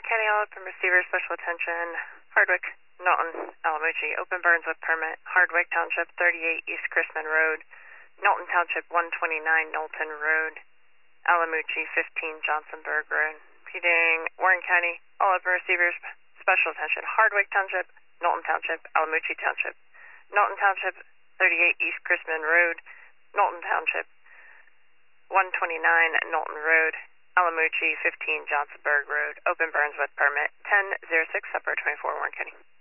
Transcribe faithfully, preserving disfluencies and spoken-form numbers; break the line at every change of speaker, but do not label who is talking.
County, all open receivers, special attention, Hardwick, Norton, Alamucci, open burns with permit, Hardwick Township, thirty-eight East Chrisman Road, Norton Township, one twenty-nine Knowlton Road, Alamucci, fifteen Johnsonburg Road. Repeating, Warren County, all open receivers, special attention, Hardwick Township, Norton Township, Alamucci Township, Norton Township, thirty-eight East Chrisman Road, Norton Township, one twenty-nine Knowlton Road, Alamucci, fifteen Johnsonburg Road, open burns with permit, ten oh six, Upper twenty-four, Warren County.